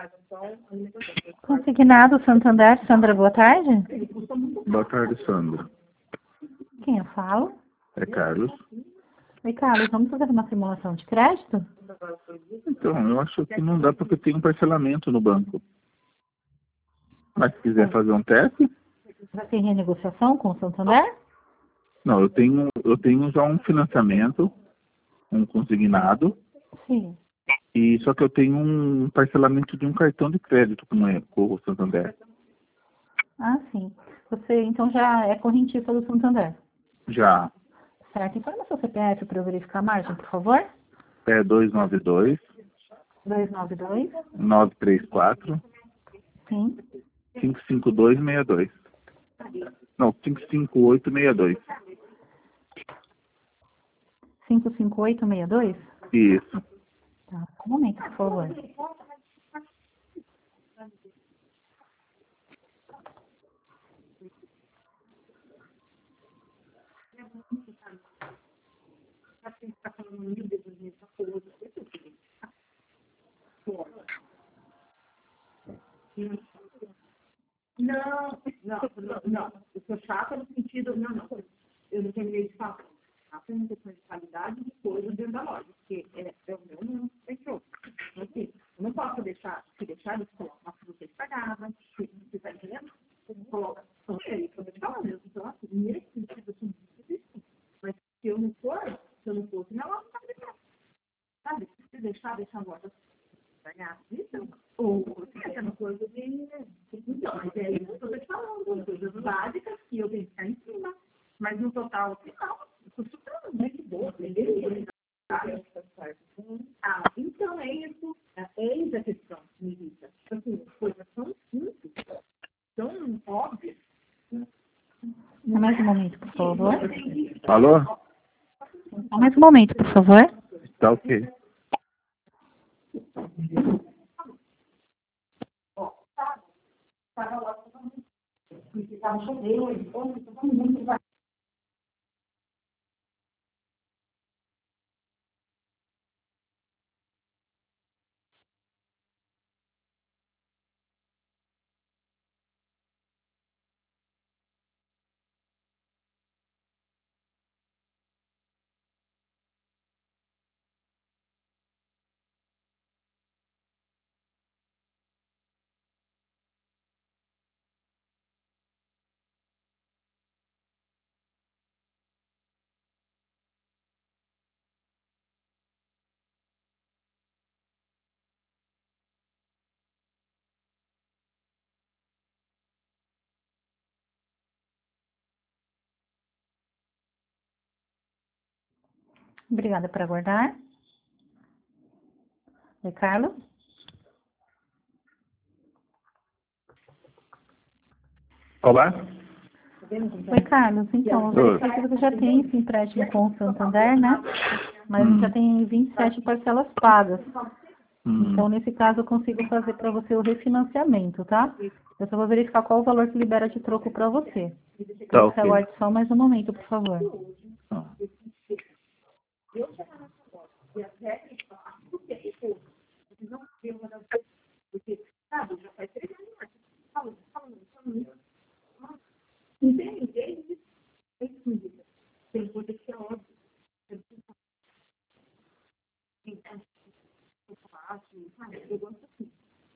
Consignado Santander, Sandra, boa tarde. Boa tarde, Sandra. Quem eu falo? É Carlos. Oi, Carlos, vamos fazer uma simulação de crédito? Então, eu acho que não dá porque tem um parcelamento no banco. Mas se quiser fazer um teste? Já tem renegociação com o Santander? Não, eu tenho já um financiamento, um consignado, Sim. e só que eu tenho um parcelamento de um cartão de crédito com o Santander. Ah, sim. Você, então, já é correntista do Santander? Já Certo. Informa seu CPF para eu verificar a margem, por favor. é 292 292. 934 Sim. 55262. Não, 55862. 55862? Isso. Tá. Um momento, por favor. Não. Eu sou chata no sentido, não. Eu não terminei de falar. Chata é uma questão de qualidade de coisa dentro da loja, porque é o meu não fechou. Então, assim, eu não posso deixar de colocar uma fruta estragada, você está entendendo? Coloca, então, é isso que eu vou te falar mesmo. Então, assim, nesse sentido, assim, difícil. Mas se eu não fosse, minha loja não está deixando. Sabe? Se deixar a loja estragada, isso, ou é uma coisa de... Então, mas é isso que eu estou te falando, coisas básicas que eu tenho que ficar em cima, mas no total, final, eu estou super muito boa, entendeu? Então é isso, eis a questão, me irrita. Assim, coisas tão simples, tão óbvias. Mais um momento, por favor. Alô? Mais um momento, por favor. Tá ok. Obrigada por aguardar. Oi, Carlos. Olá? Oi, Carlos. Então, eu verifiquei que você já tem esse empréstimo com o Santander, né? Mas já tem 27 parcelas pagas. Então, nesse caso, eu consigo fazer para você o refinanciamento, tá? Eu só vou verificar qual o valor que libera de troco para você. Tá Você ok. aguarde só mais um momento, por favor. Sabe, já faz 3 anos, falando. Entende? Tem coisa que é óbvio. Eu gosto assim.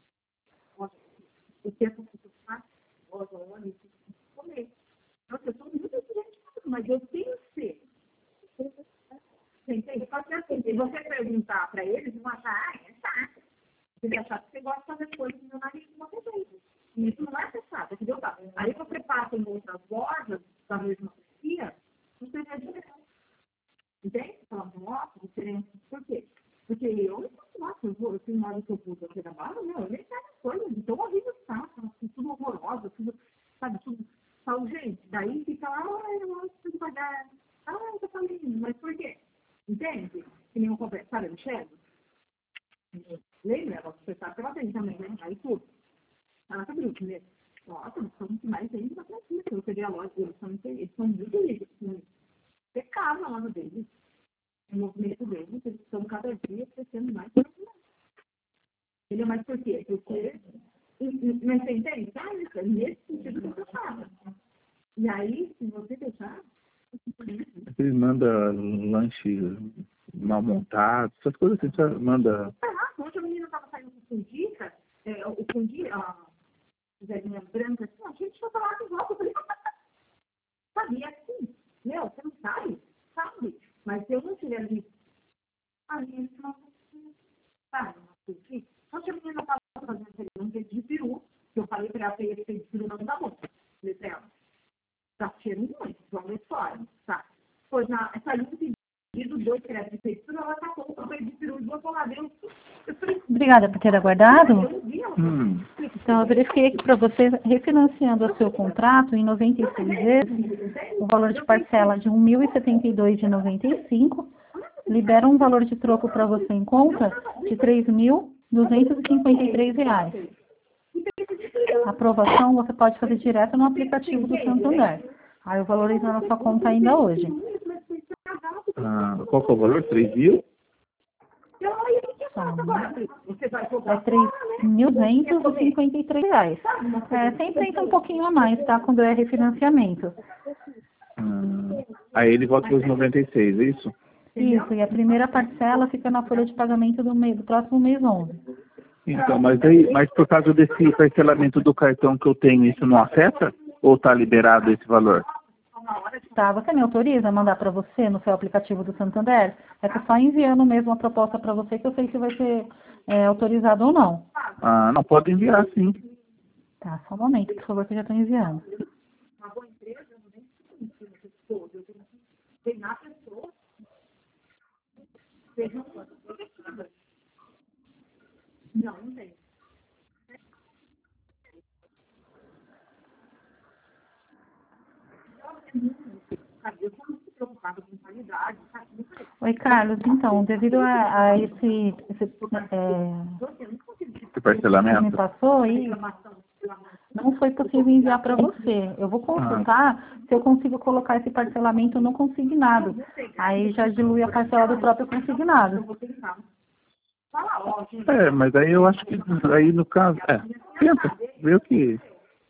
O que essa pessoa faz, olha, comer. Nossa, eu sou muito diferente, mas eu tenho que ser. Você entende? Só que assim, se você perguntar para eles, vão achar, é chato. Você vai achar que você gosta de fazer coisas no meu nariz de uma vez. E isso não é ser chato, entendeu? Aí você passa em outras lojas da mesma franquia, você vê a diferença. Entende? Fala, nossa, diferença. Por quê? Porque eu não posso, nossa, eu tenho uma hora que eu vou aqui da barra, não, eu nem quero as coisas, então horrível está, tudo horroroso, tudo, sabe, tudo. Falo, gente, daí fica lá, eu acho que pagar. Eu tô falando, mas por quê? Entende? Que nem um conversa, sabe, Michelle? Lembra? Ela, você sabe que ela tem também, né? Aí tudo. Ela tá bruta, né? Nossa, eles são mais ainda da franquia, se você ver a loja, eles são muito ricos, pecado na loja deles. O movimento deles, eles estão cada dia crescendo mais. Ele é mas por quê? Porque, mas você entende? Tá? Nesse sentido que eu falo. E aí, se você deixar... Ele manda lanche mal montado, essas coisas que você manda... Ontem a menina estava saindo com fundica, o fundi, a velhinha branca, assim, a gente foi falar com volta, eu falei, sabia assim, meu, você não sabe, mas se eu não tiver ali, aí não sabe, ontem a menina estava fazendo pergunta de peru, que eu falei para ela que esse de peru não dá bom, falei para ela, tá cheiro muito, vamos ver fora, tá, pois saiu um pedido, 2 créditos de peito, ela tacou o papel de peru e botou lá dentro. Obrigada por ter aguardado. Então, eu verifiquei aqui para você, refinanciando o seu contrato em 96 vezes, o valor de parcela de R$ 1.072,95, libera um valor de troco para você em conta de R$ 3.253. A aprovação você pode fazer direto no aplicativo do Santander. Aí eu valorizo na sua conta ainda hoje. Qual que é o valor? 3 mil? É R$ 3.253. Sempre entra um pouquinho a mais, tá? Quando é refinanciamento. Aí ele volta para os 96, é isso? Isso, e a primeira parcela fica na folha de pagamento do próximo mês 11. Então, mas por causa desse parcelamento do cartão que eu tenho, isso não afeta? Ou está liberado esse valor? Tá, você me autoriza a mandar para você no seu aplicativo do Santander? É que só enviando mesmo a proposta para você que eu sei se vai ser autorizado ou não. Não, pode enviar sim. Tá, só um momento, por favor, que eu já estou enviando. Uma boa empresa, eu não tenho tem na pessoa, sejam objetivas. Não tem. Eu estou muito preocupada com qualidade. Oi, Carlos. Então, devido a esse parcelamento me passou aí, não foi possível enviar para você. Eu vou consultar se eu consigo colocar esse parcelamento no consignado. Aí já dilui a parcela do próprio consignado. Mas aí eu acho que aí no caso, tenta, vê o que...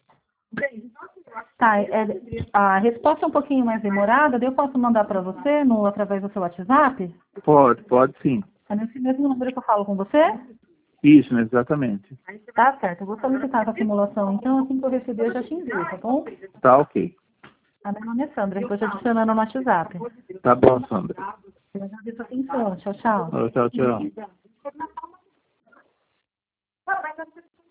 Tá, a resposta é um pouquinho mais demorada, daí eu posso mandar para você através do seu WhatsApp? Pode sim. É nesse mesmo número que eu falo com você? Isso, né, exatamente. Tá certo, eu vou solicitar essa simulação, então assim que eu receber eu já te envio, tá bom? Tá ok. Meu nome é Sandra, eu tô te adicionando no WhatsApp. Tá bom, Sandra. Eu agradeço a atenção, tchau, tchau. Tchau, tchau.